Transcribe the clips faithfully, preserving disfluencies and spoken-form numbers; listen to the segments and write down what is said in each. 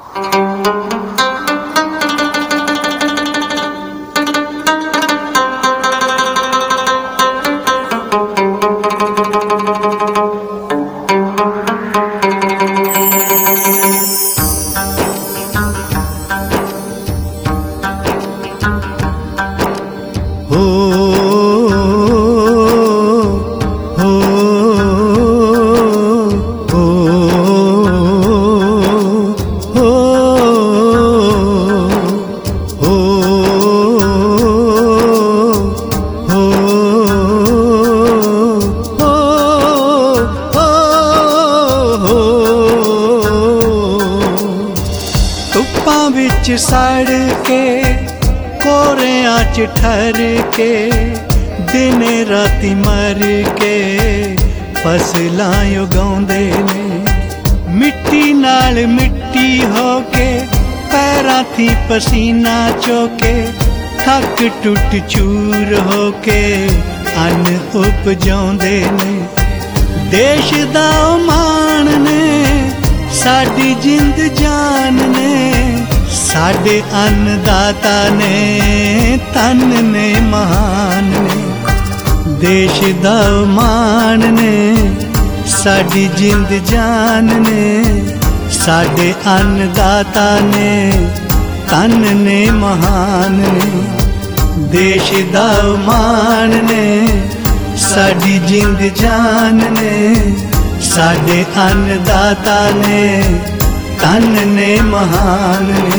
विच सड़ के कोरियां च ठर के दिन राती मर के फसलां उगाउंदे ने मिट्टी नाल मिट्टी हो के पैरां थी पसीना चोके थक टुट चूर हो के अन्न उपजाउंदे ने देश दा मान ने साडी जिंद जान ने साडे अन्नदाता ने तन ने महान ने देश दा मान ने साडी जिंद जान ने साडे अन्नदाता ने तन ने महान ने देश दा मान ने साडी जिंद जान ने साडे अन्नदाता ने तन ने महान ने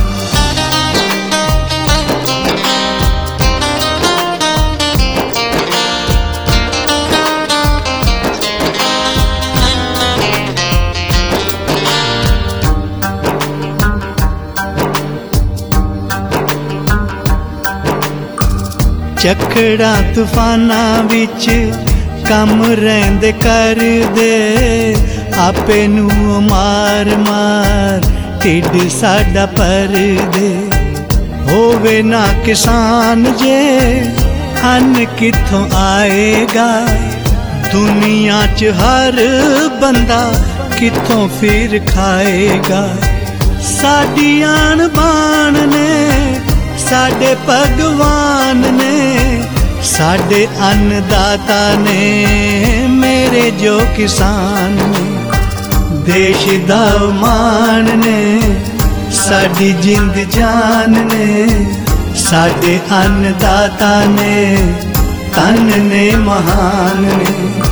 झक्कड़ा तूफाना विच कम रहिंदे कर दे आपे नू मार मार ढिड साडा भर दे होवे ना किसान जे अन्न कित्थों आएगा दुनिया च हर बंदा कित्थों फिर खाएगा साडी आन बान ने साडे भगवान ने साडे अन्नदाता ने मेरे जो किसान ने देश दा मान ने साडी जिंद जान ने साडे अन्नदाता ने तन ने महान ने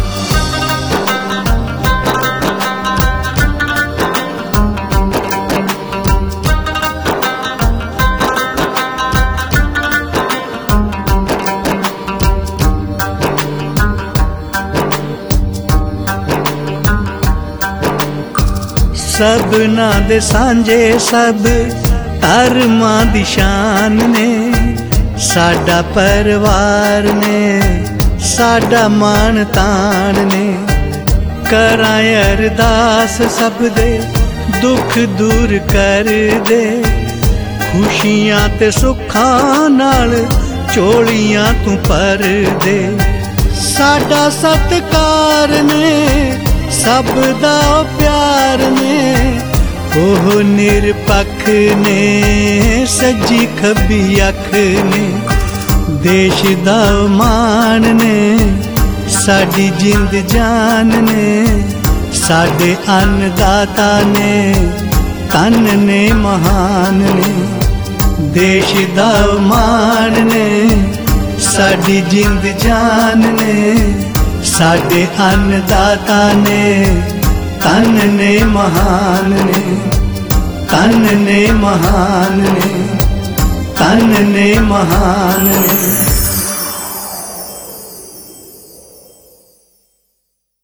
सबना दे सांझे सब धर्मां दी शान ने साडा परिवार ने साडा मान तान ने करां अरदास सब दे दुख दूर कर दे खुशियां ते सुखां नाल झोलियां तू भर दे साडा सत्कार ने सब दा प्यार ने ओह निरपख ने सज्जी खब्बी अख ने देश दा मान ने साडी जिंद जान ने साडे अन्नदाता ने तन ने महान ने देश दा मान ने साडी जिंद जान ने साडे अन्नदाता ने तन ने महान ने तन ने महान ने तन ने महान ने।